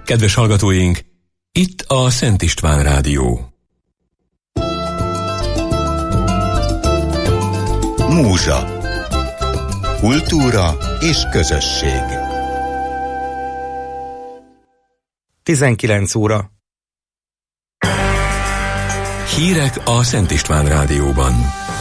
Kedves hallgatóink, itt a Szent István Rádió. Múzsa. Kultúra és közösség. 19 óra. Hírek a Szent István Rádióban.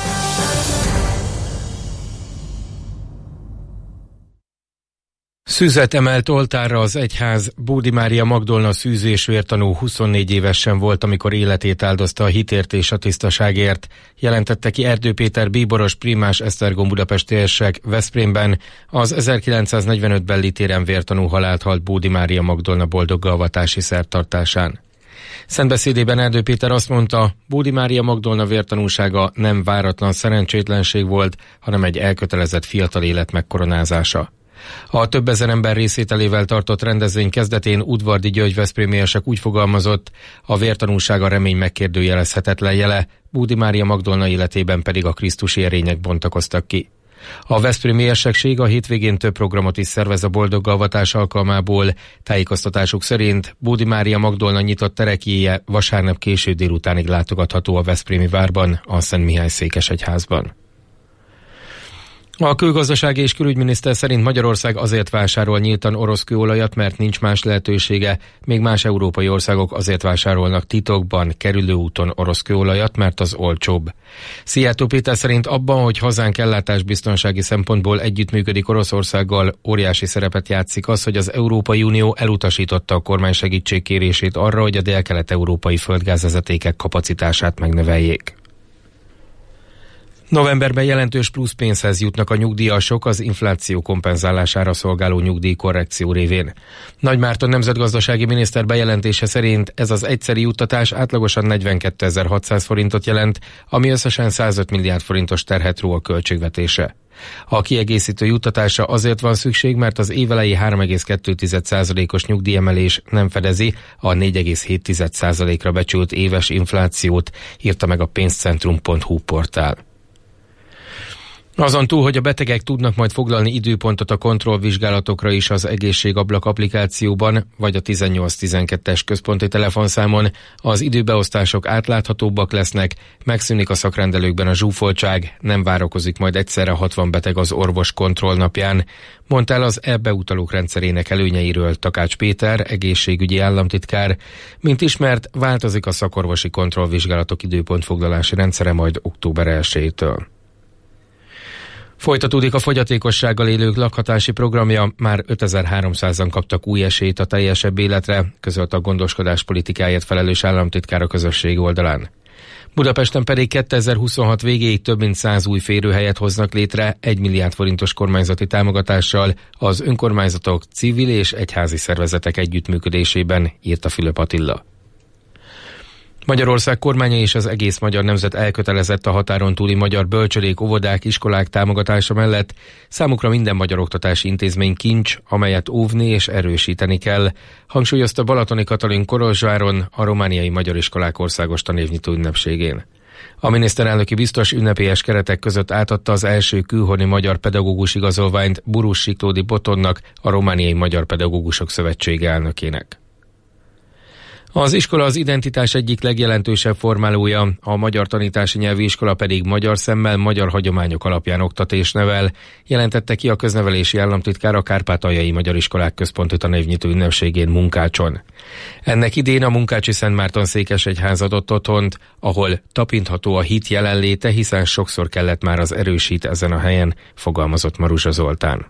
Szüzet emelt oltárra az egyház. Bódi Mária Magdolna szűző és vértanú 24 évesen volt, amikor életét áldozta a hitért és a tisztaságért. Jelentette ki Erdő Péter bíboros primás Esztergom budapesti érsek Veszprémben. Az 1945-ben Litéren vértanú halált halt Bódi Mária Magdolna boldoggalvatási szertartásán. Szentbeszédében Erdő Péter azt mondta, Bódi Mária Magdolna vértanúsága nem váratlan szerencsétlenség volt, hanem egy elkötelezett fiatal élet megkoronázása. A több ezer ember részvételével tartott rendezvény kezdetén Udvardi György veszprémi érsek úgy fogalmazott, a vértanúság a remény megkérdőjelezhetetlen jele, Bódi Mária Magdolna életében pedig a krisztusi erények bontakoztak ki. A veszprémi érsekség a hétvégén több programot is szervez a boldoggalvatás alkalmából. Tájékoztatásuk szerint Bódi Mária Magdolna nyitott terekjéje vasárnap késő délutánig látogatható a veszprémi várban, a Szent Mihály székesegyházban. A külgazdasági és külügyminiszter szerint Magyarország azért vásárol nyíltan orosz kőolajat, mert nincs más lehetősége, még más európai országok azért vásárolnak titokban, kerülőúton orosz kőolajat, mert az olcsóbb. Szijjártó Péter szerint abban, hogy hazánk ellátásbiztonsági szempontból együttműködik Oroszországgal, óriási szerepet játszik az, hogy az Európai Unió elutasította a kormány segítségkérését arra, hogy a délkelet-európai földgázvezetékek kapacitását megnöveljék. Novemberben jelentős plusz pénzhez jutnak a nyugdíjasok az infláció kompenzálására szolgáló nyugdíjkorrekció révén. Nagy Márton nemzetgazdasági miniszter bejelentése szerint ez az egyszeri juttatás átlagosan 42.600 forintot jelent, ami összesen 105 milliárd forintos terhet ró a költségvetésre. A kiegészítő juttatásra azért van szükség, mert az évelei 3,2%-os nyugdíjemelés nem fedezi a 4,7%-ra becsült éves inflációt, írta meg a pénzcentrum.hu portál. Azon túl, hogy a betegek tudnak majd foglalni időpontot a kontrollvizsgálatokra is az Egészségablak applikációban, vagy a 1812-es központi telefonszámon, az időbeosztások átláthatóbbak lesznek, megszűnik a szakrendelőkben a zsúfoltság, nem várakozik majd egyszerre 60 beteg az orvos kontrollnapján, mondta el az e-beutalók rendszerének előnyeiről Takács Péter, egészségügyi államtitkár. Mint ismert, változik a szakorvosi kontrollvizsgálatok időpontfoglalási rendszere majd október 1-től. Folytatódik a fogyatékossággal élők lakhatási programja, már 5300-an kaptak új esélyt a teljesebb életre, közölt a gondoskodás politikáért felelős államtitkár a közösség oldalán. Budapesten pedig 2026 végéig több mint 100 új férőhelyet hoznak létre 1 milliárd forintos kormányzati támogatással az önkormányzatok, civil és egyházi szervezetek együttműködésében, írta Fülöp Attila. Magyarország kormánya és az egész magyar nemzet elkötelezett a határon túli magyar bölcsödék, óvodák, iskolák támogatása mellett. Számukra minden magyar oktatási intézmény kincs, amelyet óvni és erősíteni kell, hangsúlyozta Balatoni Katalin Kolozsváron a romániai magyar iskolák országos tanévnyitó ünnepségén. A miniszterelnöki biztos ünnepélyes keretek között átadta az első külhoni magyar pedagógus igazolványt Burus Siklódi Botonnak, a Romániai Magyar Pedagógusok Szövetsége elnökének. Az iskola az identitás egyik legjelentősebb formálója, a Magyar Tanítási Nyelvi Iskola pedig magyar szemmel, magyar hagyományok alapján oktat és nevel, jelentette ki a köznevelési államtitkár a Kárpátaljai Magyar Iskolák Központi Tanévnyitó ünnepségén Munkácson. Ennek idén a Munkácsi Szent Márton székesegyház adott otthont, ahol tapintható a hit jelenléte, hiszen sokszor kellett már az erősít ezen a helyen, fogalmazott Maruzsa Zoltán.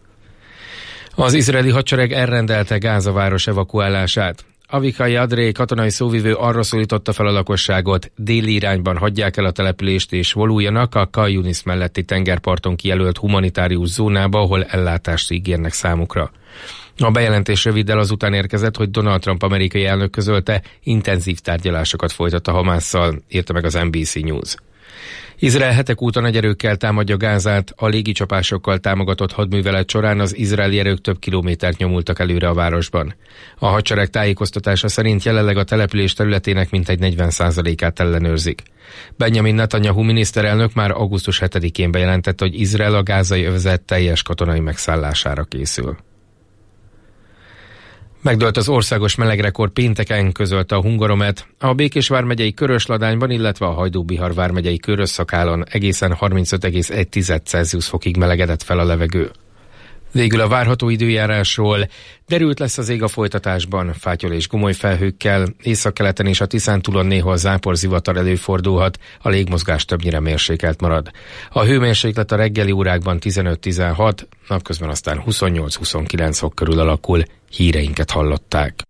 Az izraeli hadsereg elrendelte Gáza város evakuálását. Avikai Adré katonai szóvivő arra szólította fel a lakosságot, déli irányban hagyják el a települést és vonuljanak a Khan Yunis melletti tengerparton kijelölt humanitárius zónába, ahol ellátást ígérnek számukra. A bejelentés röviddel azután érkezett, hogy Donald Trump amerikai elnök közölte, intenzív tárgyalásokat folytat a Hamasszal, írta meg az NBC News. Izrael hetek óta nagy erőkkel támadja Gázát, a légicsapásokkal támogatott hadművelet során az izraeli erők több kilométert nyomultak előre a városban. A hadsereg tájékoztatása szerint jelenleg a település területének mintegy 40%-át ellenőrzik. Benjamin Netanyahu miniszterelnök már augusztus 7-én bejelentette, hogy Izrael a gázai övezet teljes katonai megszállására készül. Megdőlt az országos melegrekord pénteken, közölte a Hungaromet. A Békés vármegyei Körösladányban, illetve a Hajdú-Bihar vármegyei Körösszakálon egészen 35,1 Celsius fokig melegedett fel a levegő. Végül a várható időjárásról. Derült lesz az ég a folytatásban, fátyol és gomoly felhőkkel, északkeleten és a Tiszántúlon néhol záporzivatar előfordulhat, a légmozgás többnyire mérsékelt marad. A hőmérséklet a reggeli órákban 15-16, napközben aztán 28-29 fok körül alakul. Híreinket hallották.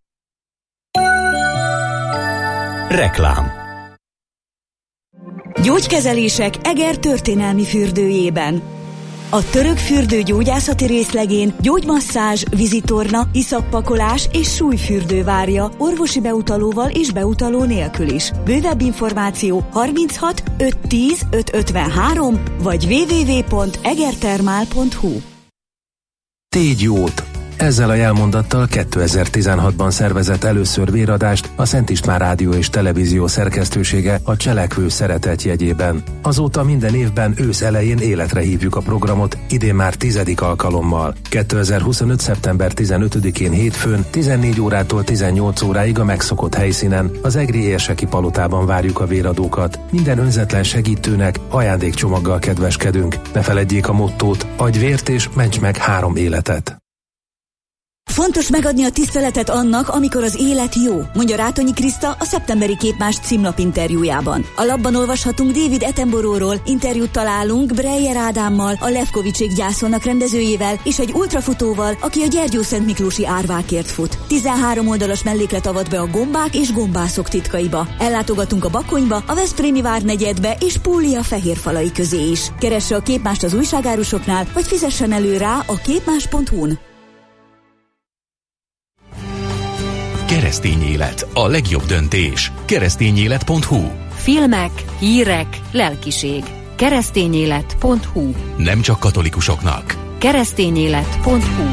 Reklám. Gyógykezelések Eger történelmi fürdőjében. A török fürdő gyógyászati részlegén gyógymasszázs, vízitorna, iszappakolás és súlyfürdő várja orvosi beutalóval és beutaló nélkül is. Bővebb információ 36 510 553 vagy www.egertermál.hu. Tégy jót! Ezzel a jelmondattal 2016-ban szervezett először véradást a Szent István Rádió és Televízió szerkesztősége a Cselekvő Szeretet jegyében. Azóta minden évben ősz elején életre hívjuk a programot, idén már 10. alkalommal. 2025. szeptember 15-én hétfőn 14 órától 18 óráig a megszokott helyszínen, az egri érseki palotában várjuk a véradókat. Minden önzetlen segítőnek ajándékcsomaggal kedveskedünk. Ne feledjék a mottót: adj vért és ments meg 3 életet. Fontos megadni a tiszteletet annak, amikor az élet jó, mondja Rátonyi Kriszta a szeptemberi Képmás címlap interjújában. A lapban olvashatunk David Attenborough-ról, interjút találunk Breyer Ádámmal, a Levkovicsék gyászolnak rendezőjével, és egy ultrafutóval, aki a Gyergyószentmiklósi árvákért fut. 13 oldalas melléklet avat be a gombák és gombászok titkaiba. Ellátogatunk a Bakonyba, a Veszprémi várnegyedbe és Púlia fehérfalai közé is. Keresse a Képmást az újságárusoknál, vagy fizessen elő rá a képmás.hu-n. Keresztény élet, a legjobb döntés. Keresztényélet.hu. Filmek, hírek, lelkiség. Keresztényélet.hu. Nem csak katolikusoknak. Keresztényélet.hu.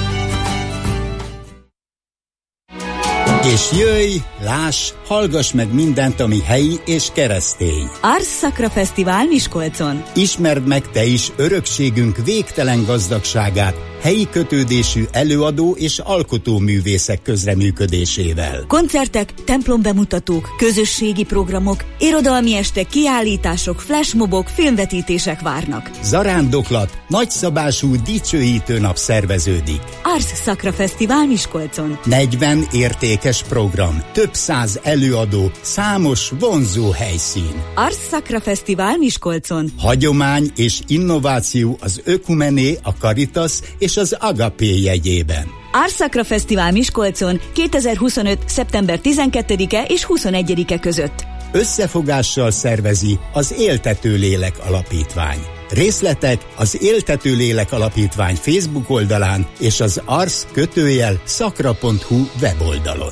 És jöjj, láss, hallgass meg mindent, ami helyi és keresztény. Ars Sacra Fesztivál Miskolcon. Ismerd meg te is örökségünk végtelen gazdagságát, helyi kötődésű előadó és alkotóművészek közreműködésével. Koncertek, templombemutatók, közösségi programok, irodalmi estek, kiállítások, flashmobok, filmvetítések várnak. Zarándoklat, nagyszabású dicsőítő nap szerveződik. Ars Sacra Fesztivál Miskolcon. 40 értékes program, több 100 előadó, számos vonzó helyszín. Ars Sacra Fesztivál Miskolcon. Hagyomány és innováció az Ökumené, a Caritas és az Agapé jegyében. Ars Sacra Fesztivál Miskolcon 2025. szeptember 12-e és 21-e között. Összefogással szervezi az Éltető Lélek Alapítvány. Részletek az Éltető Lélek Alapítvány Facebook oldalán és az ars-sacra.hu weboldalon.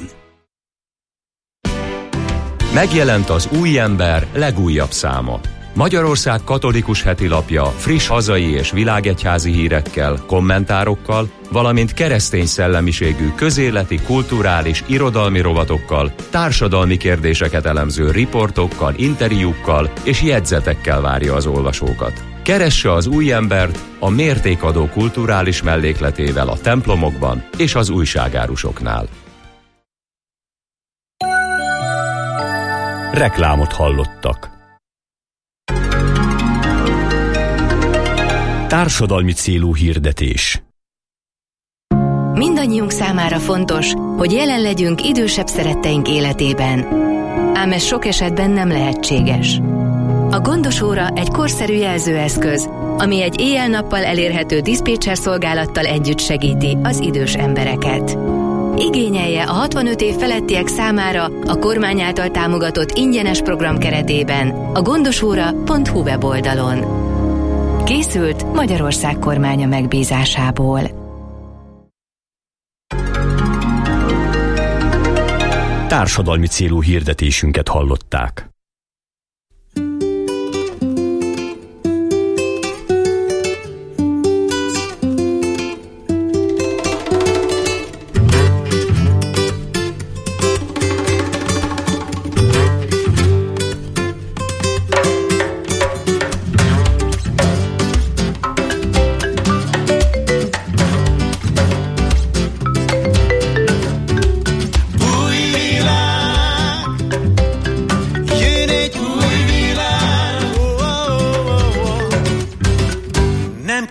Megjelent az Új Ember legújabb száma. Magyarország katolikus hetilapja friss hazai és világegyházi hírekkel, kommentárokkal, valamint keresztény szellemiségű közéleti, kulturális, irodalmi rovatokkal, társadalmi kérdéseket elemző riportokkal, interjúkkal és jegyzetekkel várja az olvasókat. Keresse az Új Embert a mértékadó kulturális mellékletével a templomokban és az újságárusoknál. Reklámot hallottak. Társadalmi célú hirdetés. Mindannyiunk számára fontos, hogy jelen legyünk idősebb szeretteink életében. Ám ez sok esetben nem lehetséges. A Gondos Óra egy korszerű jelzőeszköz, ami egy éjjel-nappal elérhető diszpécser szolgálattal együtt segíti az idős embereket. Igényelje a 65 év felettiek számára a kormány által támogatott ingyenes program keretében a gondosóra.hu weboldalon. Készült Magyarország kormánya megbízásából. Társadalmi célú hirdetésünket hallották.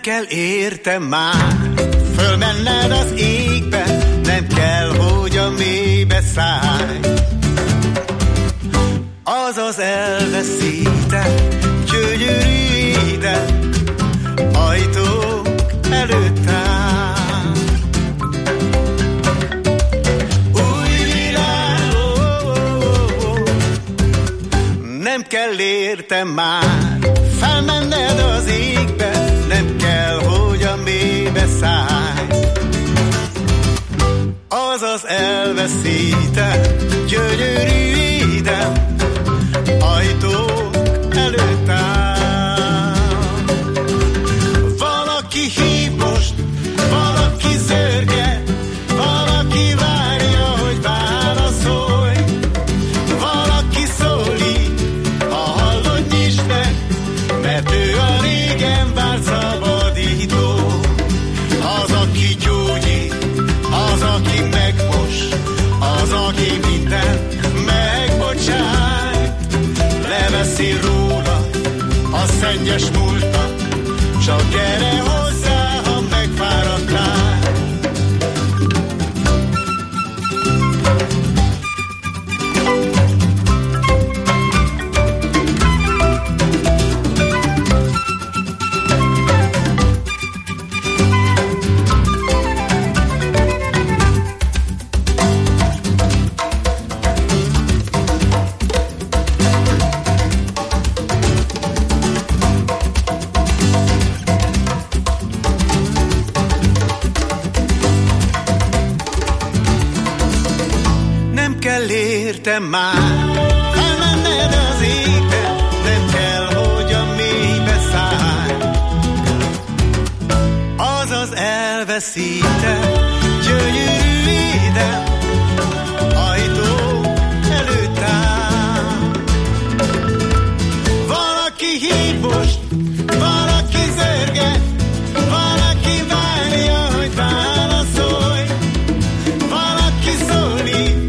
kell értem már fölmenned az égbe, nem kell, hogy a mélybe szállj. Az az elveszített, gyönyörű éden ajtók előtt áll. Új világ, nem kell értem már felmenned az égbe, nem kell, hogy a mélybe szállj. Az az elveszített, gyönyörű éden ajtók előtt áll. Valaki hív most, valaki zörge, valaki várja, hogy válaszolj. Valaki szólít, ha hallod, nyisd meg, mert ő a régen várt szabadító. Az, aki gyógyít, az, aki megmos, az, aki mindent megbocsájt. Leveszi róla a szennyes múltat, csak gyere hozzá, ha megfáradtál. Értem már, felmenned az égbe, nem kell, hogy a mélybe szállj. Az az elveszített, gyönyörű éden ajtó előtt áll. Valaki hív most, valaki zörge, valaki várja, hogy válaszolj. Valaki szólít,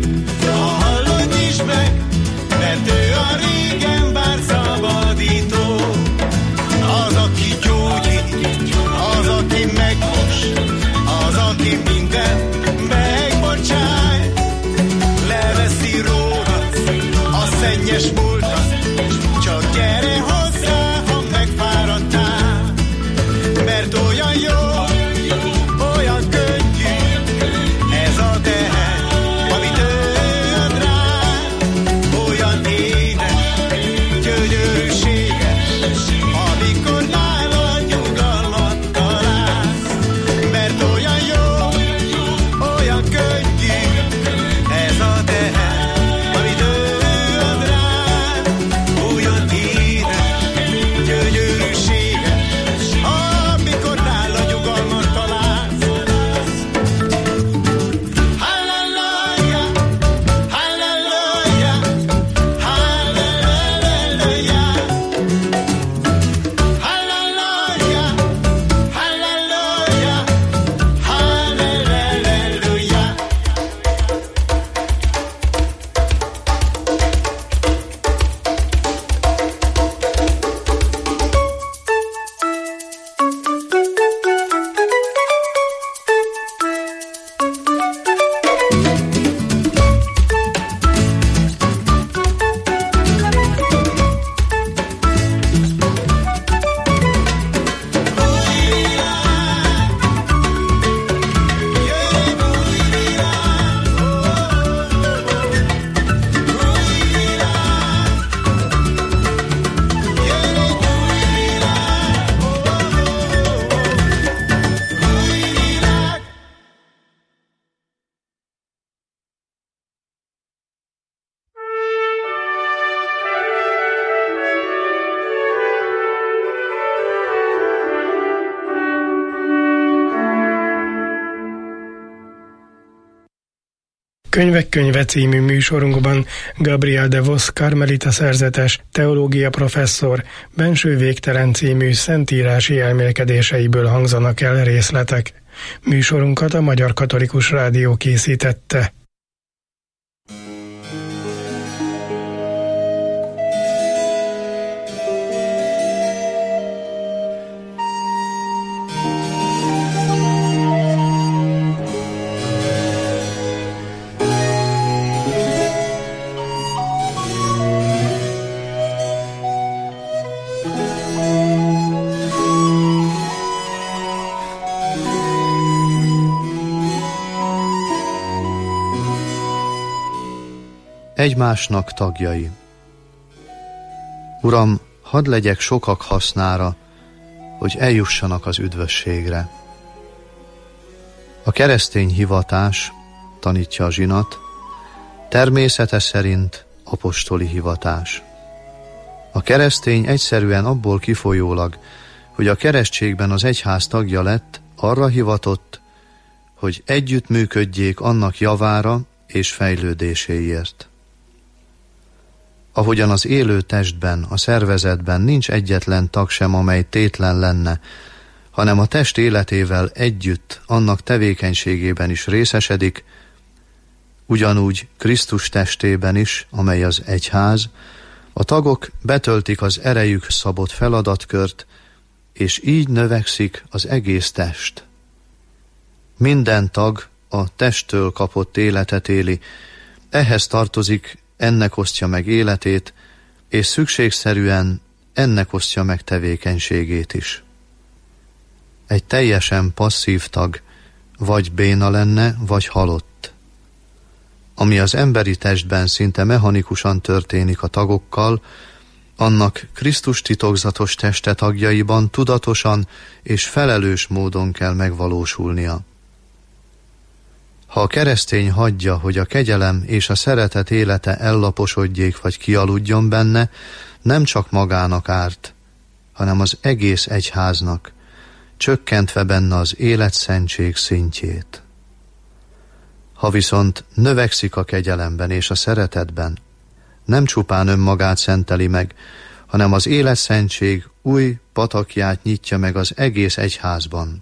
mert ő a régen várt szabadító. Az, aki gyógyít, az, aki megmos, az, aki mindent megbocsáj. Leveszi rólad a szennyes múltat, csak gyere hozzá, ha megfáradtál. Mert olyan jó, olyan könnyű ez a teher, amit ő ad rád. Olyan édes, gyönyörűséges, amikor nálad nyugalmat találsz. Mert olyan jó, olyan könnyű ez a teher, amit ő ad rád. Olyan édes, gyönyörűséges, amikor nálad nyugalmat találsz. Halleluja, halleluja, halleluja, halleluja, halleluja, halleluja. Könyvek könyve című műsorunkban Gabriel de Vos karmelita szerzetes, teológia professzor, Benső végtelen című szentírási elmélkedéseiből hangzanak el részletek. Műsorunkat a Magyar Katolikus Rádió készítette. egymásnak tagjai. Uram, hadd legyek sokak hasznára, hogy eljussanak az üdvösségre. A keresztény hivatás, tanítja a zsinat, természete szerint apostoli hivatás. A keresztény egyszerűen abból kifolyólag, hogy a keresztségben az egyház tagja lett, arra hivatott, hogy együttműködjék annak javára és fejlődéséért. Ahogyan az élő testben, a szervezetben nincs egyetlen tag sem, amely tétlen lenne, hanem a test életével együtt annak tevékenységében is részesedik, ugyanúgy Krisztus testében is, amely az egyház, a tagok betöltik az erejük szabott feladatkört, és így növekszik az egész test. Minden tag a testtől kapott életet éli, ehhez tartozik, ennek osztja meg életét, és szükségszerűen ennek osztja meg tevékenységét is. Egy teljesen passzív tag vagy béna lenne, vagy halott. Ami az emberi testben szinte mechanikusan történik a tagokkal, annak Krisztus titokzatos teste tagjaiban tudatosan és felelős módon kell megvalósulnia. Ha a keresztény hagyja, hogy a kegyelem és a szeretet élete ellaposodjék vagy kialudjon benne, nem csak magának árt, hanem az egész egyháznak, csökkentve benne az életszentség szintjét. Ha viszont növekszik a kegyelemben és a szeretetben, nem csupán önmagát szenteli meg, hanem az életszentség új patakját nyitja meg az egész egyházban.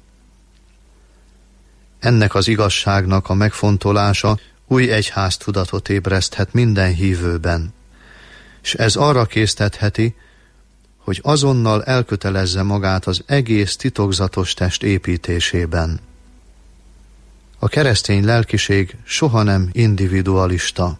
Ennek az igazságnak a megfontolása új egyháztudatot ébreszthet minden hívőben, és ez arra késztetheti, hogy azonnal elkötelezze magát az egész titokzatos test építésében. A keresztény lelkiség soha nem individualista.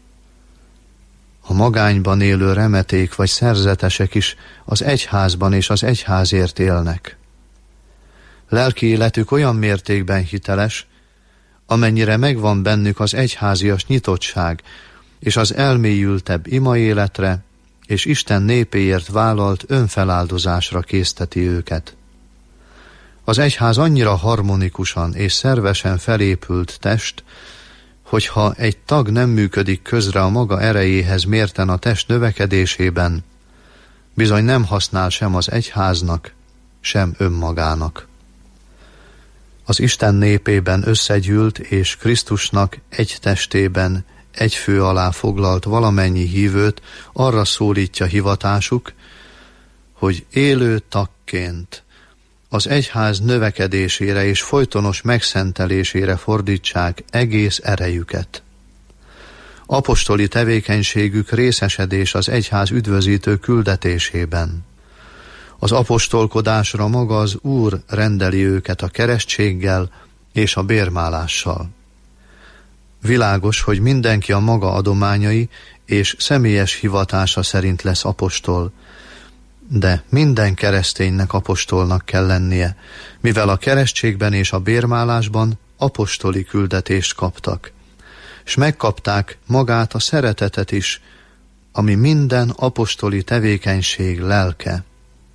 A magányban élő remeték vagy szerzetesek is az egyházban és az egyházért élnek. Lelki életük olyan mértékben hiteles, amennyire megvan bennük az egyházias nyitottság és az elmélyültebb imaéletre és Isten népéért vállalt önfeláldozásra készteti őket. Az egyház annyira harmonikusan és szervesen felépült test, hogyha egy tag nem működik közre a maga erejéhez mérten a test növekedésében, bizony nem használ sem az egyháznak, sem önmagának. Az Isten népében összegyűlt és Krisztusnak egy testében egy fő alá foglalt valamennyi hívőt arra szólítja hivatásuk, hogy élő tagként az egyház növekedésére és folytonos megszentelésére fordítsák egész erejüket. Apostoli tevékenységük részesedés az egyház üdvözítő küldetésében. Az apostolkodásra maga az Úr rendeli őket a keresztséggel és a bérmálással. Világos, hogy mindenki a maga adományai és személyes hivatása szerint lesz apostol, de minden kereszténynek apostolnak kell lennie, mivel a keresztségben és a bérmálásban apostoli küldetést kaptak, és megkapták magát a szeretetet is, ami minden apostoli tevékenység lelke.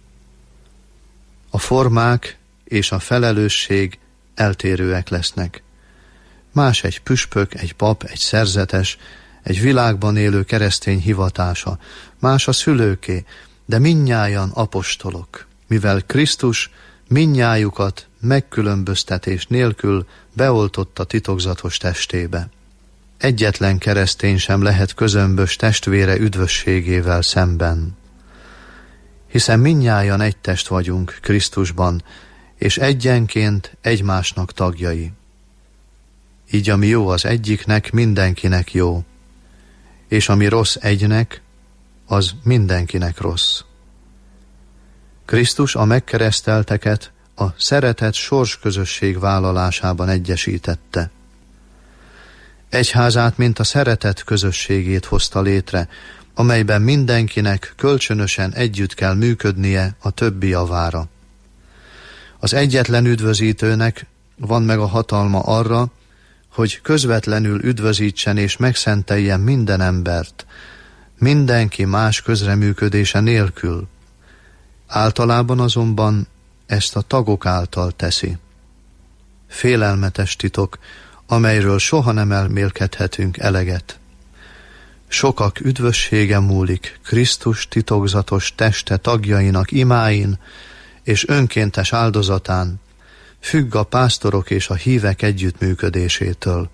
A formák és a felelősség eltérőek lesznek. Más egy püspök, egy pap, egy szerzetes, egy világban élő keresztény hivatása, más a szülőké, de mindnyájan apostolok, mivel Krisztus mindnyájukat megkülönböztetés nélkül beoltotta titokzatos testébe. Egyetlen keresztény sem lehet közömbös testvére üdvösségével szemben. Hiszen mindnyájan egy test vagyunk Krisztusban, és egyenként egymásnak tagjai. Így ami jó az egyiknek, mindenkinek jó, és ami rossz egynek, az mindenkinek rossz. Krisztus a megkeresztelteket a szeretet sorsközösség vállalásában egyesítette. Egyházát, mint a szeretet közösségét hozta létre, amelyben mindenkinek kölcsönösen együtt kell működnie a többi javára. Az egyetlen üdvözítőnek van meg a hatalma arra, hogy közvetlenül üdvözítsen és megszenteljen minden embert, mindenki más közreműködése nélkül. Általában azonban ezt a tagok által teszi. Félelmetes titok, amelyről soha nem elmélkedhetünk eleget. Sokak üdvössége múlik Krisztus titokzatos teste tagjainak imáin és önkéntes áldozatán, függ a pásztorok és a hívek együttműködésétől.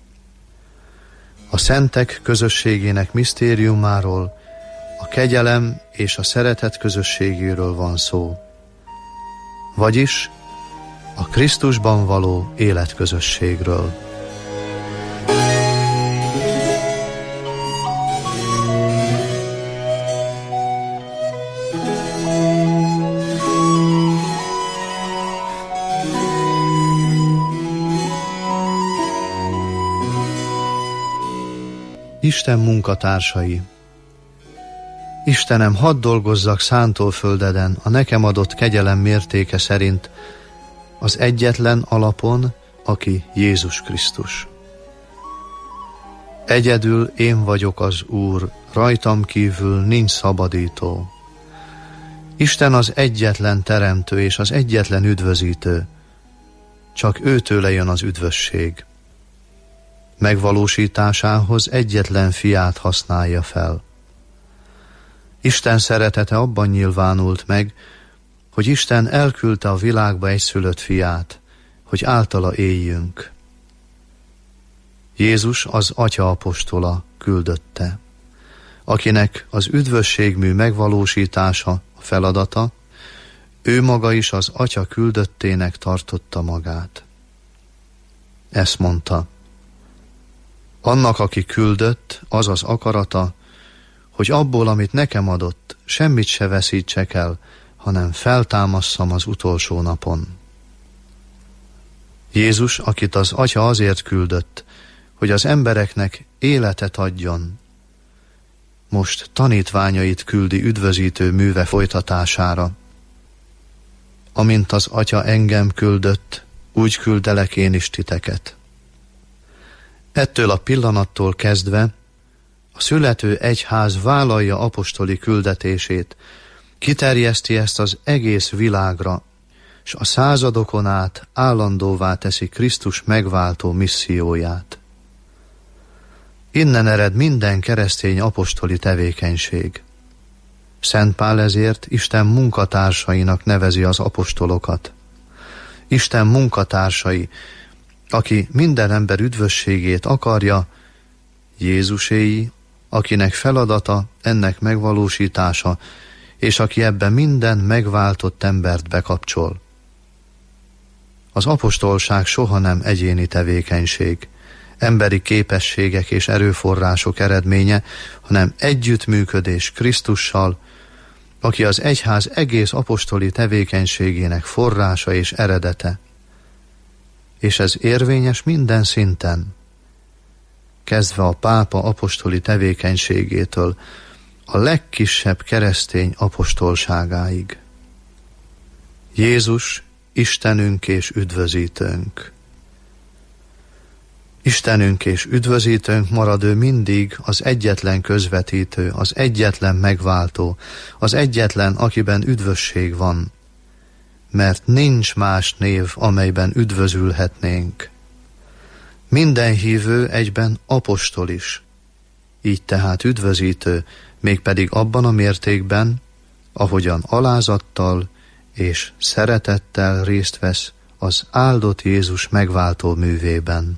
A szentek közösségének misztériumáról, a kegyelem és a szeretet közösségéről van szó. Vagyis a Krisztusban való életközösségről. Isten munkatársai. Istenem, hadd dolgozzak szántóföldeden a nekem adott kegyelem mértéke szerint, az egyetlen alapon, aki Jézus Krisztus. Egyedül én vagyok az Úr, rajtam kívül nincs szabadító. Isten az egyetlen teremtő és az egyetlen üdvözítő, csak őtőle jön az üdvösség. Megvalósításához egyetlen fiát használja fel. Isten szeretete abban nyilvánult meg, hogy Isten elküldte a világba egyszülött fiát, hogy általa éljünk. Jézus az Atya apostola küldötte, akinek az üdvösségmű megvalósítása a feladata, ő maga is az Atya küldöttének tartotta magát. Ezt mondta: annak, aki küldött, az az akarata, hogy abból, amit nekem adott, semmit se veszítsek el, hanem feltámasszam az utolsó napon. Jézus, akit az Atya azért küldött, hogy az embereknek életet adjon, most tanítványait küldi üdvözítő műve folytatására. Amint az Atya engem küldött, úgy küldelek én is titeket. Ettől a pillanattól kezdve a születő egyház vállalja apostoli küldetését, kiterjeszti ezt az egész világra, és a századokon át állandóvá teszi Krisztus megváltó misszióját. Innen ered minden keresztény apostoli tevékenység. Szent Pál ezért Isten munkatársainak nevezi az apostolokat. Isten munkatársai, aki minden ember üdvösségét akarja, Jézuséi, akinek feladata ennek megvalósítása, és aki ebben minden megváltott embert bekapcsol. Az apostolság soha nem egyéni tevékenység, emberi képességek és erőforrások eredménye, hanem együttműködés Krisztussal, aki az egyház egész apostoli tevékenységének forrása és eredete. És ez érvényes minden szinten, kezdve a pápa apostoli tevékenységétől a legkisebb keresztény apostolságáig. Jézus, Istenünk és üdvözítőnk. Istenünk és üdvözítőnk marad ő mindig az egyetlen közvetítő, az egyetlen megváltó, az egyetlen, akiben üdvösség van, mert nincs más név, amelyben üdvözülhetnénk. Minden hívő egyben apostol is, így tehát üdvözítő, mégpedig abban a mértékben, ahogyan alázattal és szeretettel részt vesz az áldott Jézus megváltó művében.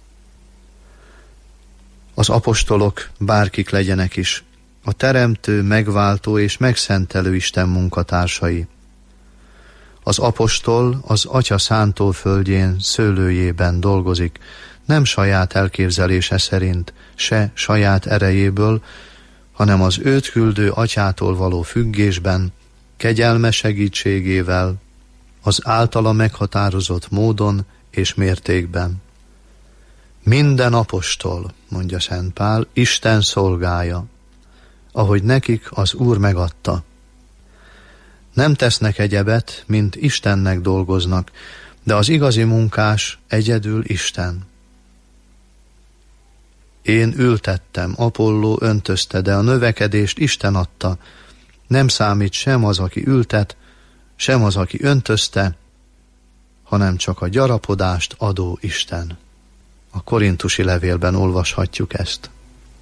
Az apostolok, bárkik legyenek is, a teremtő, megváltó és megszentelő Isten munkatársai. Az apostol az Atya szántóföldjén, szőlőjében dolgozik, nem saját elképzelése szerint, se saját erejéből, hanem az őt küldő Atyától való függésben, kegyelme segítségével, az általa meghatározott módon és mértékben. Minden apostol, mondja Szent Pál, Isten szolgája, ahogy nekik az Úr megadta. Nem tesznek egyebet, mint Istennek dolgoznak, de az igazi munkás egyedül Isten. Én ültettem, Apolló öntözte, de a növekedést Isten adta. Nem számít sem az, aki ültet, sem az, aki öntözte, hanem csak a gyarapodást adó Isten. A korintusi levélben olvashatjuk ezt.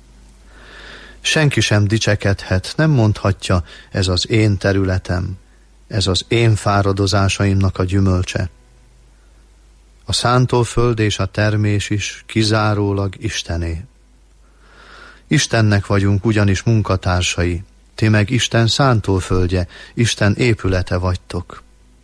Senki sem dicsekedhet, nem mondhatja, ez az én területem, ez az én fáradozásaimnak a gyümölcse. A szántóföld és a termés is kizárólag Istené. Istennek vagyunk ugyanis munkatársai, ti meg Isten szántóföldje, Isten épülete vagytok.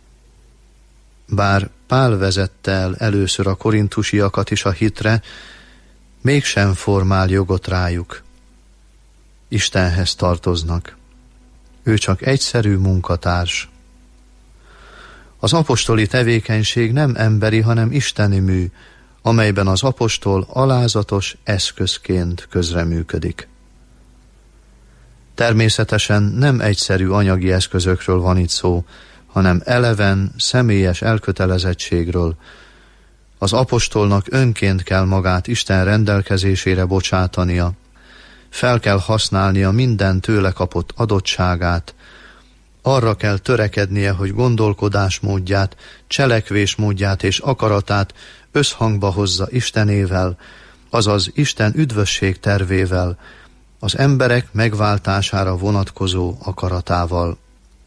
Bár Pál vezette el először a korintusiakat is a hitre, mégsem formál jogot rájuk. Istenhez tartoznak. Ő csak egyszerű munkatárs. Az apostoli tevékenység nem emberi, hanem isteni mű, amelyben az apostol alázatos eszközként közreműködik. Természetesen nem egyszerű anyagi eszközökről van itt szó, hanem eleven, személyes elkötelezettségről. Az apostolnak önként kell magát Isten rendelkezésére bocsátania, fel kell használnia minden tőle kapott adottságát, arra kell törekednie, hogy gondolkodásmódját, cselekvésmódját és akaratát összhangba hozza Istenével, azaz Isten üdvösség tervével, az emberek megváltására vonatkozó akaratával.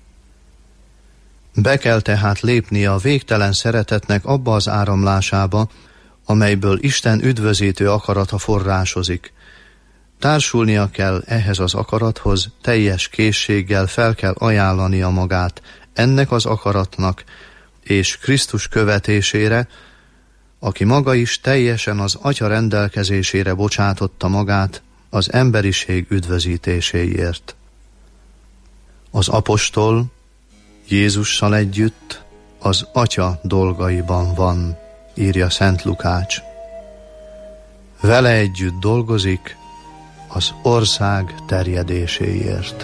Be kell tehát lépnie a végtelen szeretetnek abba az áramlásába, amelyből Isten üdvözítő akarata forrásozik. Társulnia kell ehhez az akarathoz, teljes készséggel fel kell ajánlania magát ennek az akaratnak és Krisztus követésére, aki maga is teljesen az Atya rendelkezésére bocsátotta magát az emberiség üdvözítéséért. Az apostol Jézussal együtt az Atya dolgaiban van, írja Szent Lukács. Vele együtt dolgozik az ország terjedéséért.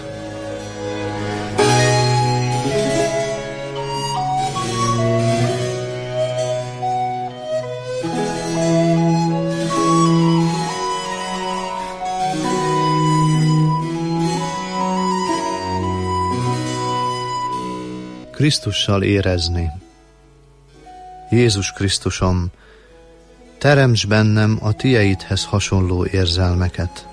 Krisztussal érezni. Jézus Krisztusom, teremts bennem a tieidhez hasonló érzelmeket.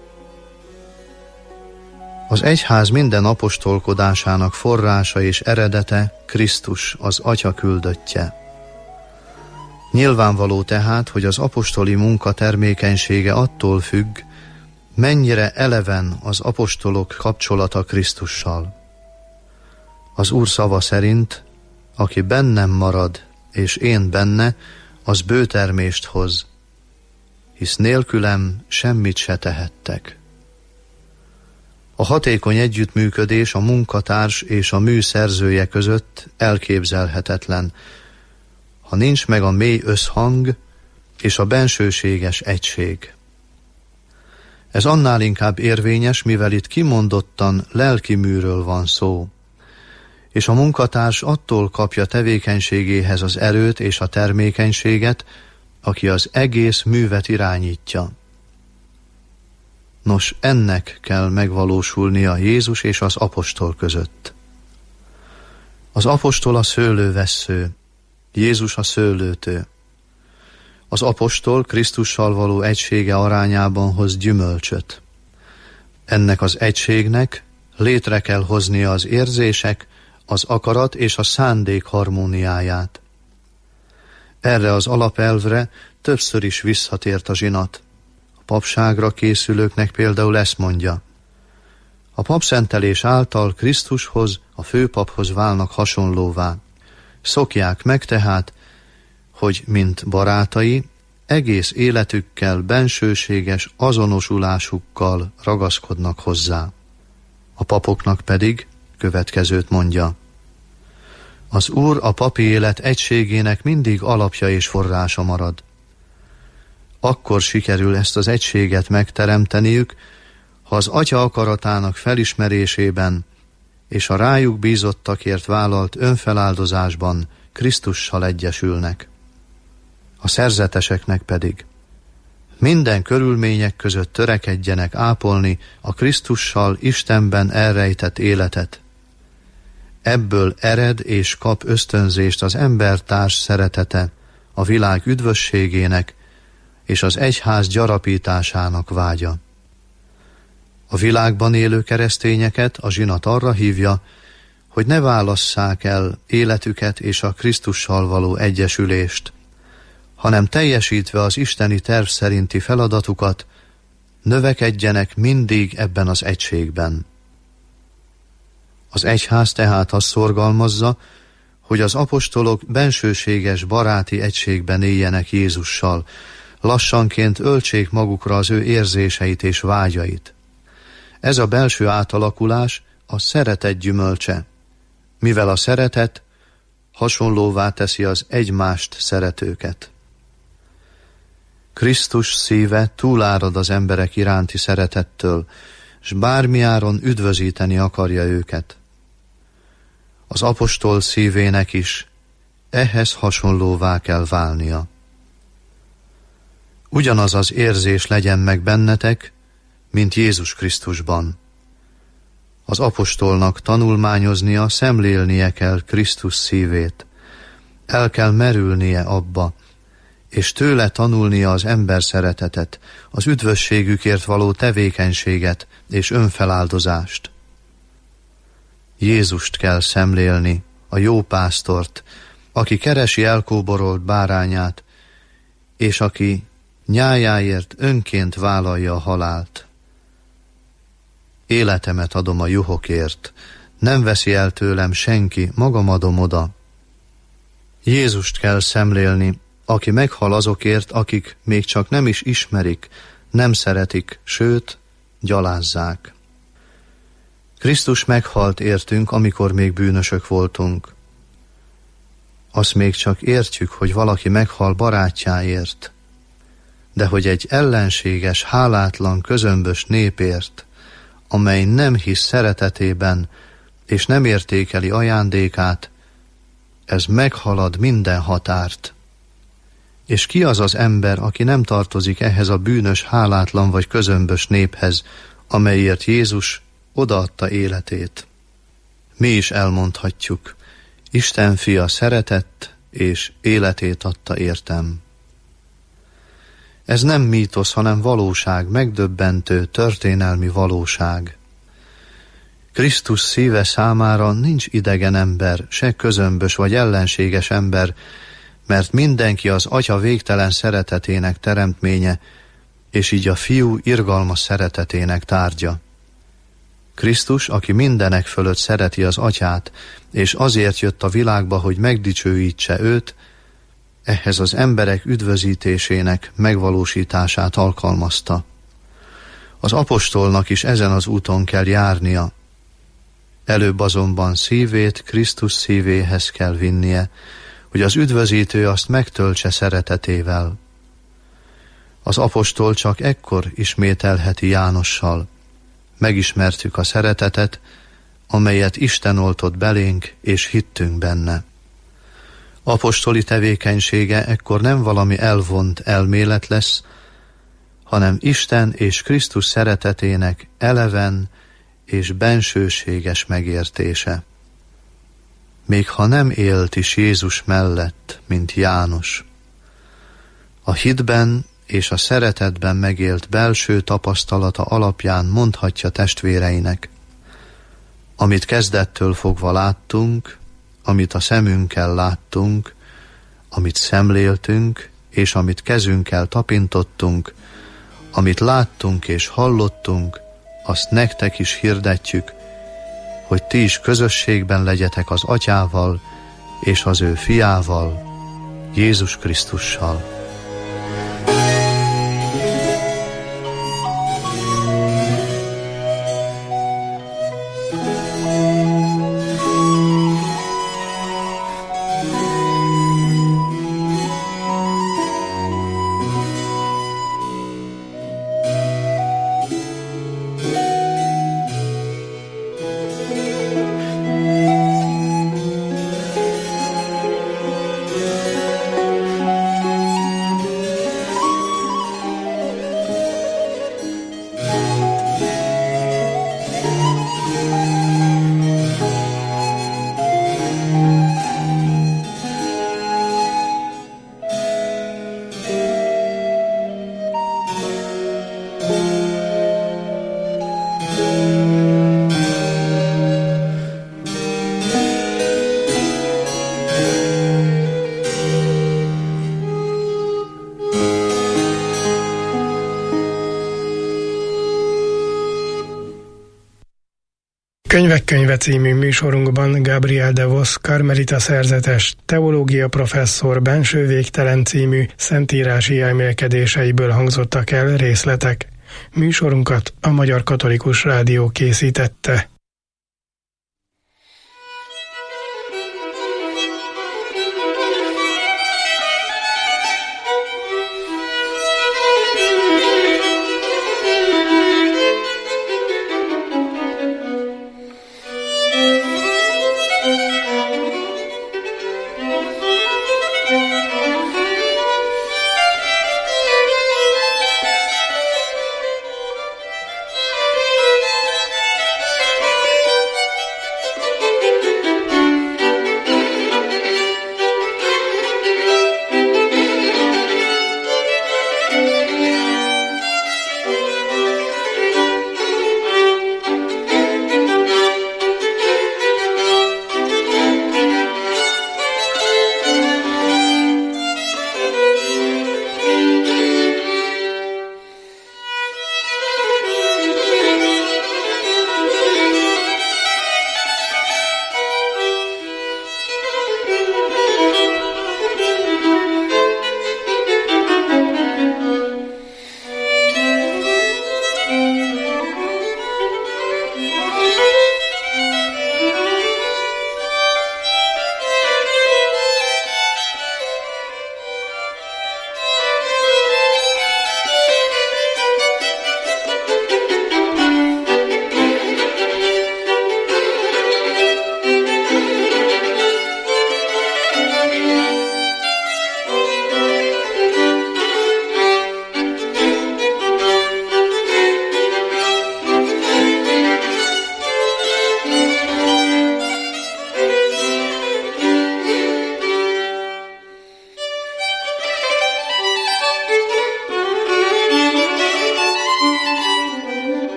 Az egyház minden apostolkodásának forrása és eredete Krisztus, az Atya küldöttje. Nyilvánvaló tehát, hogy az apostoli munka termékenysége attól függ, mennyire eleven az apostolok kapcsolata Krisztussal. Az Úr szava szerint, aki bennem marad, és én benne, az bőtermést hoz, hisz nélkülem semmit se tehettek. A hatékony együttműködés a munkatárs és a mű szerzője között elképzelhetetlen, ha nincs meg a mély összhang és a bensőséges egység. Ez annál inkább érvényes, mivel itt kimondottan lelki műről van szó, és a munkatárs attól kapja tevékenységéhez az erőt és a termékenységet, aki az egész művet irányítja. Nos, ennek kell megvalósulnia Jézus és az apostol között. Az apostol a szőlővessző, Jézus a szőlőtő. Az apostol Krisztussal való egysége arányában hoz gyümölcsöt. Ennek az egységnek létre kell hoznia az érzések, az akarat és a szándék harmóniáját. Erre az alapelvre többször is visszatért a zsinat. A papságra készülőknek például ezt mondja: a papszentelés által Krisztushoz, a főpaphoz válnak hasonlóvá. Szokják meg tehát, hogy mint barátai, egész életükkel, bensőséges azonosulásukkal ragaszkodnak hozzá. A papoknak pedig következőt mondja: az Úr a papi élet egységének mindig alapja és forrása marad. Akkor sikerül ezt az egységet megteremteniük, ha az Atya akaratának felismerésében és a rájuk bízottakért vállalt önfeláldozásban Krisztussal egyesülnek. A szerzeteseknek pedig: Minden körülmények között törekedjenek ápolni a Krisztussal Istenben elrejtett életet. Ebből ered és kap ösztönzést az embertárs szeretete, a világ üdvösségének és az egyház gyarapításának vágya. A világban élő keresztényeket a zsinat arra hívja, hogy ne válasszák el életüket és a Krisztussal való egyesülést, hanem teljesítve az isteni terv szerinti feladatukat, növekedjenek mindig ebben az egységben. Az egyház tehát azt szorgalmazza, hogy az apostolok bensőséges baráti egységben éljenek Jézussal, lassanként öltsék magukra az ő érzéseit és vágyait. Ez a belső átalakulás a szeretet gyümölcse, mivel a szeretet hasonlóvá teszi az egymást szeretőket. Krisztus szíve túlárad az emberek iránti szeretettől, s bármiáron üdvözíteni akarja őket. Az apostol szívének is ehhez hasonlóvá kell válnia. Ugyanaz az érzés legyen meg bennetek, mint Jézus Krisztusban. Az apostolnak tanulmányoznia, szemlélnie kell Krisztus szívét. El kell merülnie abba, és tőle tanulnia az ember szeretetet, az üdvösségükért való tevékenységet és önfeláldozást. Jézust kell szemlélni, a jó pásztort, aki keresi elkóborolt bárányát, és aki nyájáért önként vállalja a halált. Életemet adom a juhokért, nem veszi el tőlem senki, magam adom oda. Jézust kell szemlélni, aki meghal azokért, akik még csak nem is ismerik, nem szeretik, sőt, gyalázzák. Krisztus meghalt értünk, amikor még bűnösök voltunk. Azt még csak értjük, hogy valaki meghal barátjáért, de hogy egy ellenséges, hálátlan, közömbös népért, amely nem hisz szeretetében és nem értékeli ajándékát, ez meghalad minden határt. És ki az az ember, aki nem tartozik ehhez a bűnös, hálátlan vagy közömbös néphez, amelyért Jézus odaadta életét? Mi is elmondhatjuk, Isten fia szeretett és életét adta értem. Ez nem mítosz, hanem valóság, megdöbbentő, történelmi valóság. Krisztus szíve számára nincs idegen ember, se közömbös vagy ellenséges ember, mert mindenki az Atya végtelen szeretetének teremtménye, és így a Fiú irgalmas szeretetének tárgya. Krisztus, aki mindenek fölött szereti az Atyát, és azért jött a világba, hogy megdicsőítse őt, ehhez az emberek üdvözítésének megvalósítását alkalmazta. Az apostolnak is ezen az úton kell járnia. Előbb azonban szívét Krisztus szívéhez kell vinnie, hogy az üdvözítő azt megtöltse szeretetével. Az apostol csak ekkor ismételheti Jánossal: megismertük a szeretetet, amelyet Isten oltott belénk, és hittünk benne. Apostoli tevékenysége ekkor nem valami elvont elmélet lesz, hanem Isten és Krisztus szeretetének eleven és bensőséges megértése. Még ha nem élt is Jézus mellett, mint János, a hitben és a szeretetben megélt belső tapasztalata alapján mondhatja testvéreinek: amit kezdettől fogva láttunk, amit a szemünkkel láttunk, amit szemléltünk, és amit kezünkkel tapintottunk, amit láttunk és hallottunk, azt nektek is hirdetjük, hogy ti is közösségben legyetek az Atyával és az ő Fiával, Jézus Krisztussal. Könyvek könyve című műsorunkban Gabriel de Vos karmelita szerzetes, teológia professzor Benső végtelen című szentírási elmélkedéseiből hangzottak el részletek. Műsorunkat a Magyar Katolikus Rádió készítette.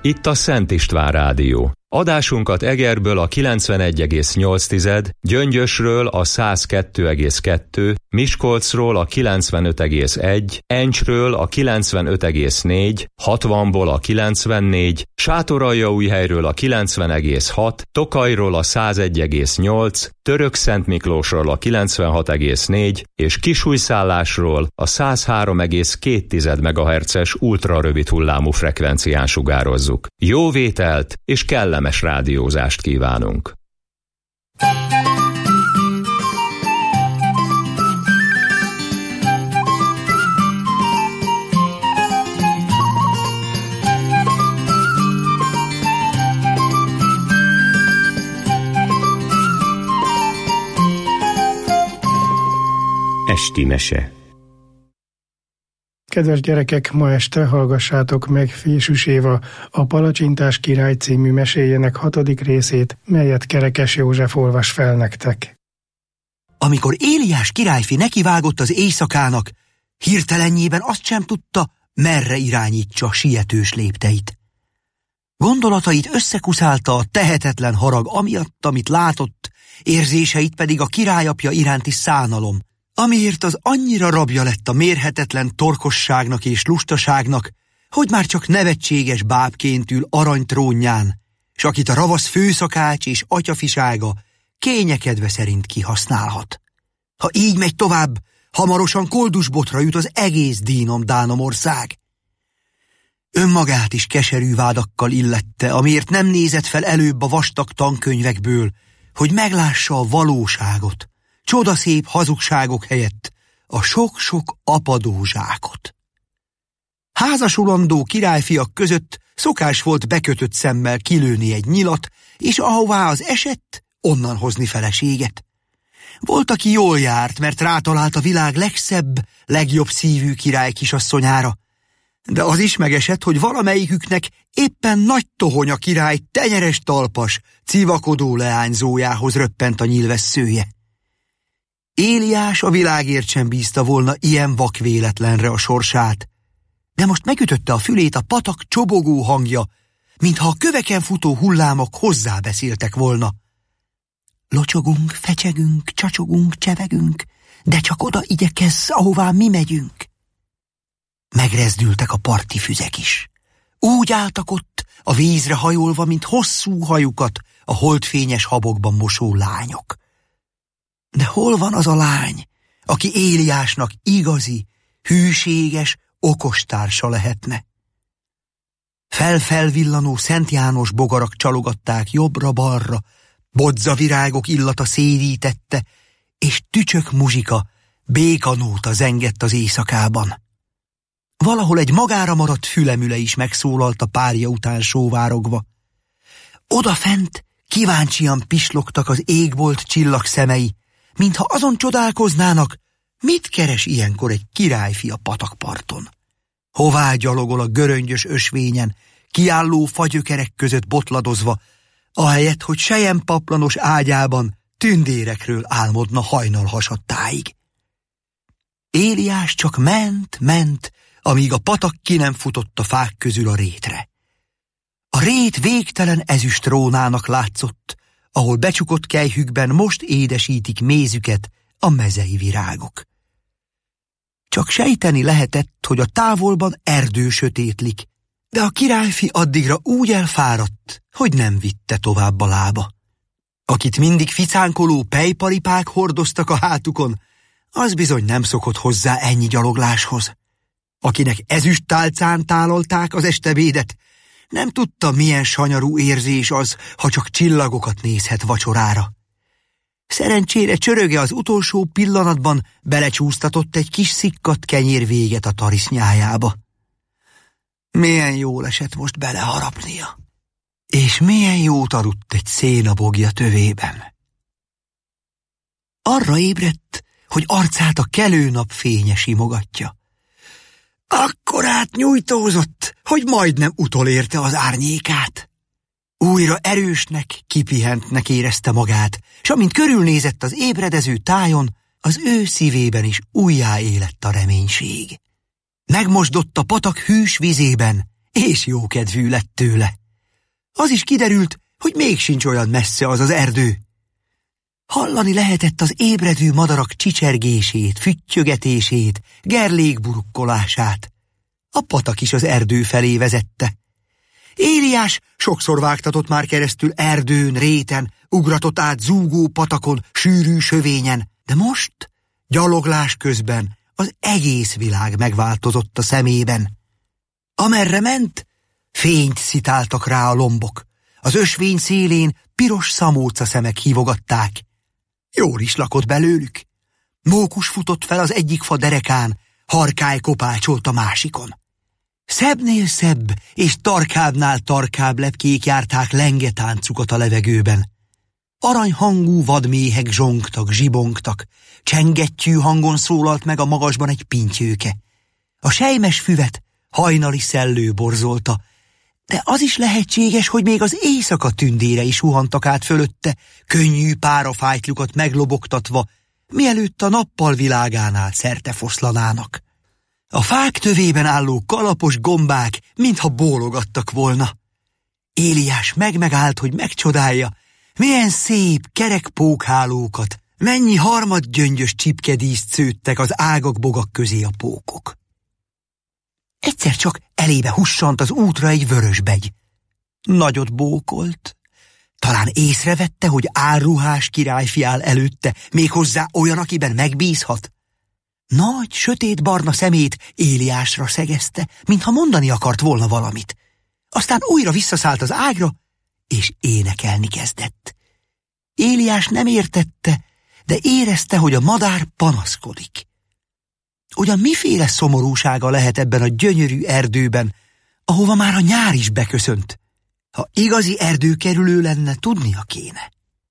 Itt a Szent István Rádió. Adásunkat Egerből a 91,8, Gyöngyösről a 102,2, Miskolcról a 95,1, Encsről a 95,4, 60-ból a 94, Sátoraljaújhelyről a 90,6, Tokajról a 101,8, Törökszentmiklósról a 96,4 és Kisújszállásról a 103,2 MHz-es ultrarövid hullámú frekvencián sugározzuk. Jó vételt és kellemes rádiózást kívánunk! Esti mese. Kedves gyerekek, ma este hallgassátok meg Fésűs Éva a Palacsintás király című meséjének 6. részét, melyet Kerekes József olvas fel nektek. Amikor Éliás királyfi nekivágott az éjszakának, hirtelenjében azt sem tudta, merre irányítsa sietős lépteit. Gondolatait összekuszálta a tehetetlen harag amiatt, amit látott, érzéseit pedig a királyapja iránti szánalom, amiért az annyira rabja lett a mérhetetlen torkosságnak és lustaságnak, hogy már csak nevetséges bábként ül aranytrónján, s akit a ravasz főszakács és atyafisága kényekedve szerint kihasználhat. Ha így megy tovább, hamarosan koldusbotra jut az egész dínom-dánom ország. Önmagát is keserű vádakkal illette, amiért nem nézett fel előbb a vastag tankönyvekből, hogy meglássa a valóságot, csodaszép hazugságok helyett a sok-sok apadózsákot. Házasulandó királyfiak között szokás volt bekötött szemmel kilőni egy nyilat, és ahová az esett, onnan hozni feleséget. Volt, aki jól járt, mert rátalált a világ legszebb, legjobb szívű király kisasszonyára, de az is megesett, hogy valamelyiküknek éppen nagy tohonya király tenyeres talpas, civakodó leányzójához röppent a nyílvesszője. Éliás a világért sem bízta volna ilyen vakvéletlenre a sorsát, de most megütötte a fülét a patak csobogó hangja, mintha a köveken futó hullámok hozzábeszéltek volna. Locsogunk, fecsegünk, csacsogunk, csevegünk, de csak oda igyekezz, ahová mi megyünk. Megrezdültek a parti füzek is. Úgy álltak ott, a vízre hajolva, mint hosszú hajukat a holdfényes habokban mosó lányok. De hol van az a lány, aki Éliásnak igazi, hűséges, okos társa lehetne? Felvillanó Szent János bogarak csalogatták jobbra-balra, bodzavirágok illata szédítette, és tücsök muzsika, békanóta zengett az éjszakában. Valahol egy magára maradt fülemüle is megszólalt a párja után sóvárogva. Odafent kíváncsian pislogtak az égbolt csillagszemei, mintha azon csodálkoznának, mit keres ilyenkor egy királyfi a patakparton. Hová gyalogol a göröngyös ösvényen, kiálló fagyökerek között botladozva, ahelyett, hogy selyempaplanos ágyában tündérekről álmodna hajnal hasadtáig. Éliás csak ment, amíg a patak ki nem futott a fák közül a rétre. A rét végtelen ezüstrónának látszott, ahol becsukott kelyhükben most édesítik mézüket a mezei virágok. Csak sejteni lehetett, hogy a távolban erdő sötétlik, de a királyfi addigra úgy elfáradt, hogy nem vitte tovább a lába. Akit mindig ficánkoló pejparipák hordoztak a hátukon, az bizony nem szokott hozzá ennyi gyalogláshoz. Akinek ezüsttálcán tálalták az estebédet, nem tudta, milyen sanyarú érzés az, ha csak csillagokat nézhet vacsorára. Szerencsére csöröge az utolsó pillanatban belecsúsztatott egy kis szikkadt kenyér véget a tarisznyájába. Milyen jól esett most beleharapnia, és milyen jót aludt egy szénabogja tövében. Arra ébredt, hogy arcát a kelő nap fénye simogatja. Akkorát nyújtózott, hogy majdnem utolérte az árnyékát. Újra erősnek, kipihentnek érezte magát, s amint körülnézett az ébredező tájon, az ő szívében is újjáélett a reménység. Megmosdott a patak hűs vizében, és jókedvű lett tőle. Az is kiderült, hogy még sincs olyan messze az az erdő. Hallani lehetett az ébredő madarak csicsergését, füttyögetését, gerlék burukkolását. A patak is az erdő felé vezette. Éliás sokszor vágtatott már keresztül erdőn, réten, ugratott át zúgó patakon, sűrű sövényen, de most, gyaloglás közben az egész világ megváltozott a szemében. Amerre ment, fényt szitáltak rá a lombok. Az ösvény szélén piros szamóca szemek hívogatták. Jól is lakott belőlük. Mókus futott fel az egyik fa derekán, harkály kopácsolt a másikon. Szebbnél szebb és tarkábbnál tarkább lepkék járták lengetáncukat a levegőben. Aranyhangú vadméhek zsongtak, zsibongtak, csengettyű hangon szólalt meg a magasban egy pintyőke. A selymes füvet hajnali szellő borzolta, de az is lehetséges, hogy még az éjszaka tündérei suhantak át fölötte, könnyű párafájtlukat meglobogtatva, mielőtt a nappal világánál szerte foszlanának. A fák tövében álló kalapos gombák, mintha bólogattak volna. Éliás megállt, hogy megcsodálja, milyen szép kerek pókhálókat, mennyi harmadgyöngyös csipkedíszt szőttek az ágak-bogak közé a pókok. Egyszer csak elébe hussant az útra egy vörösbegy. Nagyot bókolt. Talán észrevette, hogy álruhás királyfi áll előtte, méghozzá olyan, akiben megbízhat. Nagy, sötétbarna szemét Éliásra szegezte, mintha mondani akart volna valamit. Aztán újra visszaszállt az ágra, és énekelni kezdett. Éliás nem értette, de érezte, hogy a madár panaszkodik. Ugyan miféle szomorúsága lehet ebben a gyönyörű erdőben, ahova már a nyár is beköszönt? Ha igazi erdőkerülő lenne, tudnia kéne.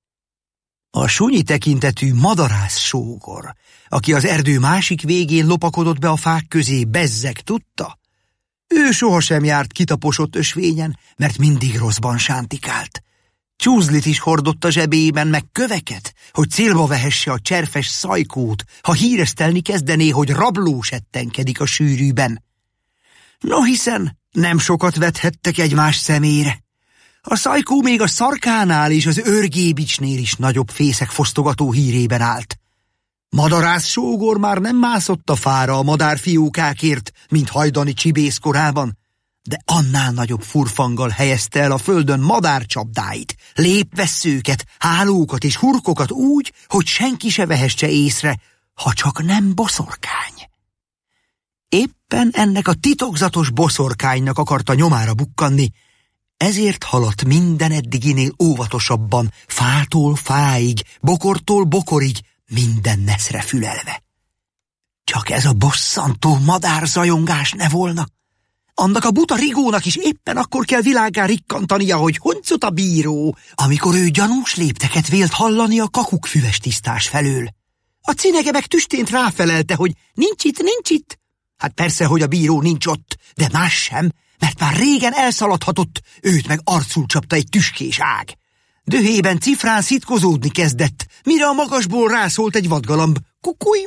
A sunyi tekintetű madarász sógor, aki az erdő másik végén lopakodott be a fák közé, bezzeg tudta? Ő sohasem járt kitaposott ösvényen, mert mindig rosszban sántikált. Csúzlit is hordott a zsebében, meg köveket, hogy célba vehesse a cserfes szajkót, ha híresztelni kezdené, hogy rabló settenkedik a sűrűben. No hiszen nem sokat vethettek egymás szemére. A szajkó még a szarkánál és az őrgébicsnél is nagyobb fészek fosztogató hírében állt. Madarász sógor már nem mászott a fára a madárfiókákért, mint hajdani csibész korában, de annál nagyobb furfanggal helyezte el a földön madárcsapdáit, lépvesszőket, hálókat és hurkokat úgy, hogy senki se vehesse észre, ha csak nem boszorkány. Éppen ennek a titokzatos boszorkánynak akarta nyomára bukkanni, ezért haladt minden eddiginél óvatosabban, fától fáig, bokortól bokorig, minden neszre fülelve. Csak ez a bosszantó madárzajongás ne volna. Annak a buta Rigónak is éppen akkor kell világgá rikkantania, hogy huncut a bíró, amikor ő gyanús lépteket vélt hallani a kakukfüves tisztás felől. A cinege meg tüstént ráfelelte, hogy nincs itt. Hát persze, hogy a bíró nincs ott, de más sem, mert már régen elszaladhatott, őt meg arcul csapta egy tüskés ág. Dühében cifrán szitkozódni kezdett, mire a magasból rászólt egy vadgalamb. Kukulj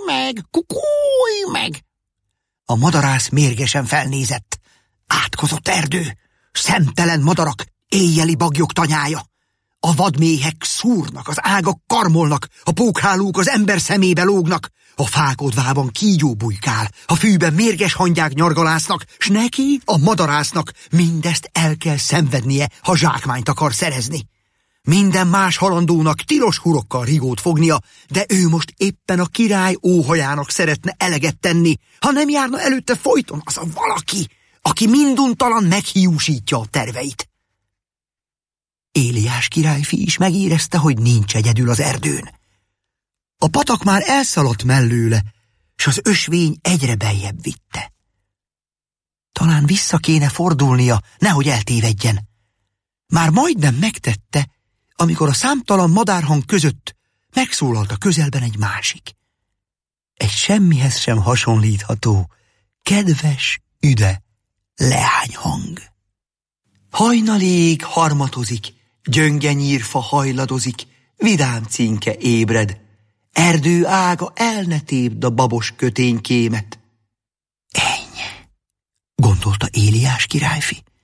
meg! A madarász mérgesen felnézett. Átkozott erdő, szemtelen madarak, éjjeli bagyok tanyája. A vadméhek szúrnak, az ágak karmolnak, a pókhálók az ember szemébe lógnak, a fák odvában kígyó bujkál, a fűben mérges hangyák nyargalásznak, s neki, a madarásznak mindezt el kell szenvednie, ha zsákmányt akar szerezni. Minden más halandónak tilos hurokkal Rigót fognia, de ő most éppen a király óhajának szeretne eleget tenni, ha nem járna előtte folyton az a valaki, aki minduntalan meghiúsítja a terveit. Éliás királyfi is megérezte, hogy nincs egyedül az erdőn. A patak már elszaladt mellőle, s az ösvény egyre beljebb vitte. Talán vissza kéne fordulnia, nehogy eltévedjen. Már majdnem megtette, amikor a számtalan madárhang között megszólalt a közelben egy másik. Egy semmihez sem hasonlítható, kedves, üde leányhang. Hajnalig harmatozik, gyönge nyírfa hajladozik, vidám cinke ébred, erdő ága el ne tépd a babos köténykémet. Ennyi, gondolta Éliás királyfi.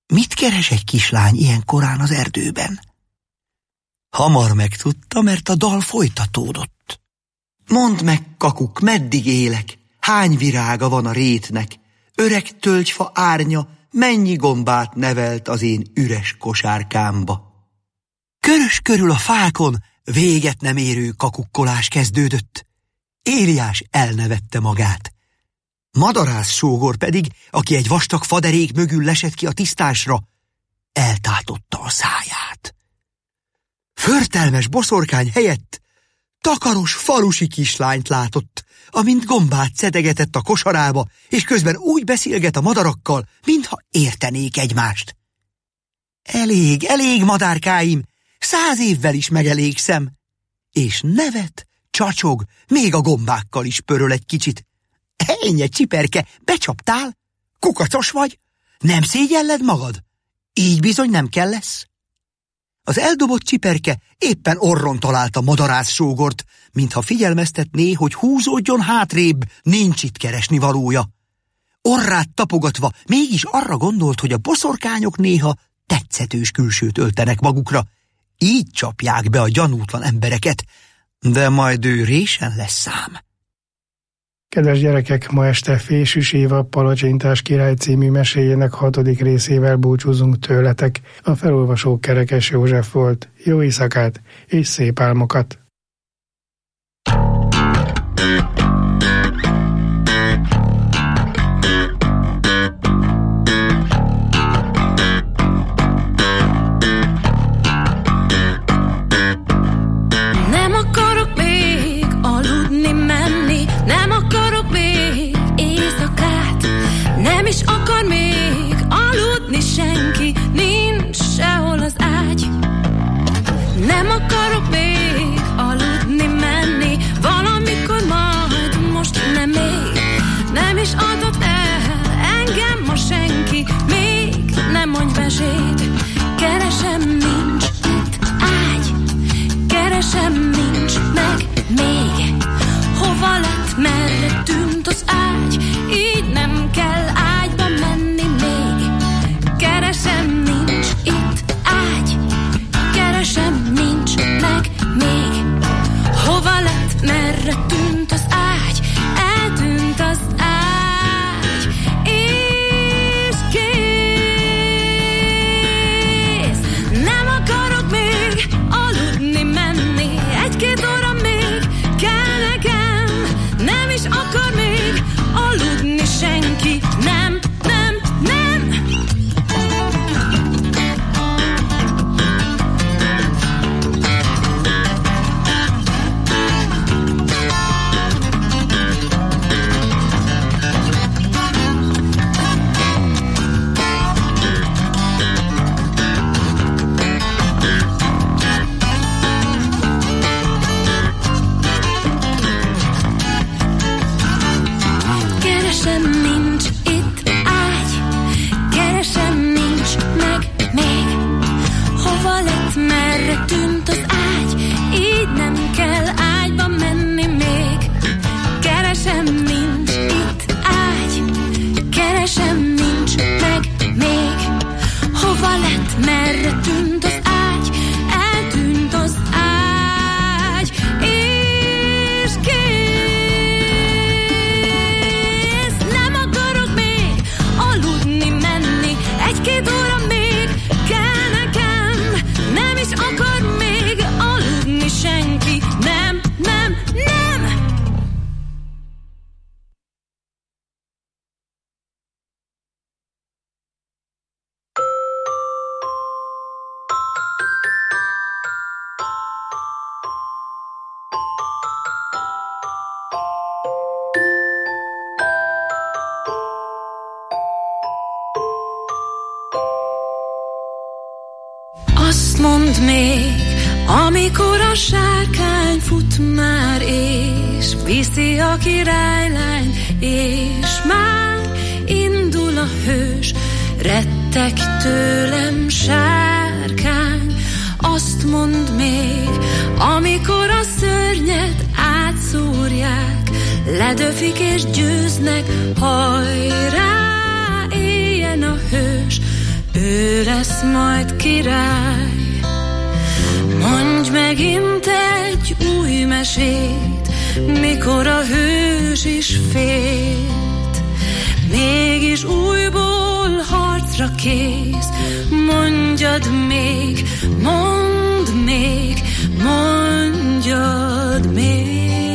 Mit keres egy kislány ilyen korán az erdőben? Hamar megtudta, mert a dal folytatódott. Mondd meg, kakuk, meddig élek? Hány virága van a rétnek? Öreg tölgyfa árnya mennyi gombát nevelt az én üres kosárkámba? Körös körül a fákon véget nem érő kakukkolás kezdődött. Éliás elnevette magát. Madarász sógor pedig, aki egy vastag faderék mögül lesett ki a tisztásra, eltátotta a száját. Förtelmes boszorkány helyett takaros falusi kislányt látott, amint gombát szedegetett a kosarába, és közben úgy beszélget a madarakkal, mintha értenék egymást. Elég, madárkáim, 100 évvel is megelégszem. És nevet, csacsog, még a gombákkal is pöröl egy kicsit. Ennyi, csiperke, becsaptál? Kukacos vagy? Nem szégyelled magad? Így bizony nem kell lesz. Az eldobott csiperke éppen orron találta madarász sógort, mintha figyelmeztetné, hogy húzódjon hátrébb, nincs itt keresni valója. Orrát tapogatva mégis arra gondolt, hogy a boszorkányok néha tetszetős külsőt öltenek magukra, így csapják be a gyanútlan embereket, de majd ő résen lesz szám. Kedves gyerekek, ma este Fésűs Éva Palacsintás király című meséjének 6. részével búcsúzunk tőletek. A felolvasó Kerekes József volt. Jó éjszakát és szép álmokat! És akar még aludni senki, nincs sehol az ágy. Nem akarok még aludni menni, valamikor majd, most nem még. Nem is adott el engem ma senki, még nem mondj mesét. Keresem, nincs itt ágy, keresem, nincs meg még. Hova lett, merre tűnt az ágy, így nem kell ágyba menni még. Keresem, nincs itt ágy, keresem, nincs meg még. Hova lett, merre tűnt az ágy, eltűnt az ágy, és kész. Nem akarok még aludni menni, 1-2 óra még kell nekem. Nem is akar még aludni senki, nem, nem, nem. Keresem, nincs itt ágy, keresem, nincs meg még. Hova lett, merre tűnt az ágy, így nem kell ágyba menni még. Keresem, nincs itt ágy, keresem, nincs meg még. Hova lett, merre tűnt az ágy, eltűnt az ágy, és kész. Nem akarok még aludni menni, 1-2 óra még kell nekem. Nem is akar még aludni senki, nem, nem, nem. Azt mondd még, amikor a sárkány fut már, és viszi a királylány, és már indul a hős, rettek tőlem, sárkány. Azt mondd még, amikor a szörnyet átszúrják, ledöfik és győznek, hajrá, éljen a hős, ő lesz majd király. Mondj megint egy új mesét, mikor a hős is félt, mégis újból harcra kész. Mondjad még, mondd még, mondjad még,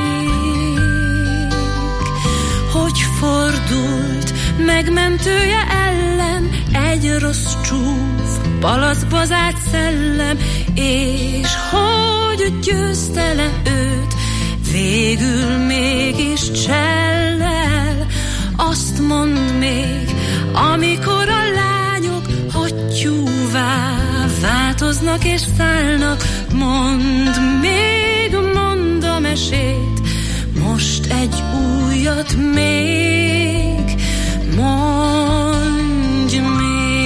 hogy fordult megmentője ellen egy rossz csúf, palacba zárt szellem, és hogy győzte le őt, végül mégis csellel. Azt mondd még, amikor a lányok hattyúvá változnak és szállnak, mondd még, mondd a mesét, most egy újat még, mondj még.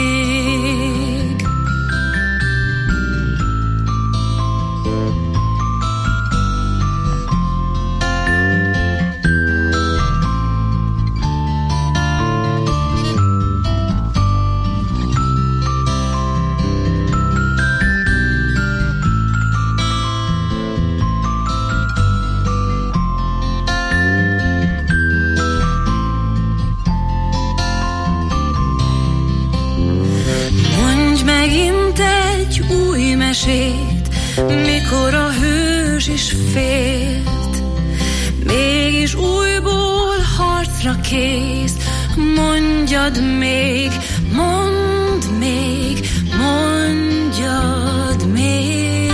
Mikor a hős is félt, mégis újból harcra kész. Mondjad még, mondd még, mondjad még,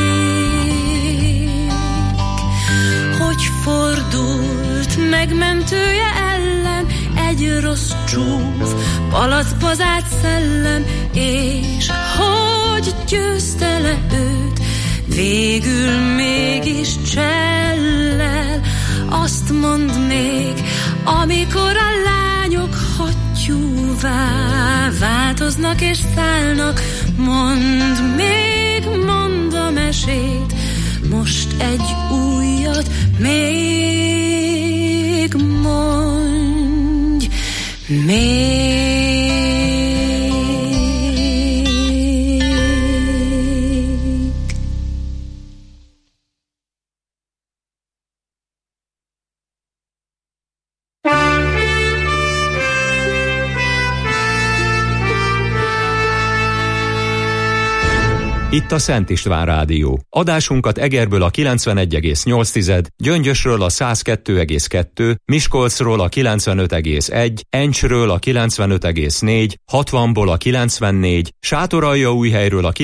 hogy fordult megmentője ellen egy rossz csúf, palacba zárt szellem, és hogy győzte le őt, végül mégis csellel. Azt mondd még, amikor a lányok hattyúvá változnak és szállnak, mondd még, mondd a mesét, most egy újat még, mondj még. Itt a Szent István Rádió. Adásunkat Egerből a 91,8, Gyöngyösről a 102,2, Miskolcról a 95,1, Encsről a 95,4, 60-ból a 94, Sátoraljaújhelyről a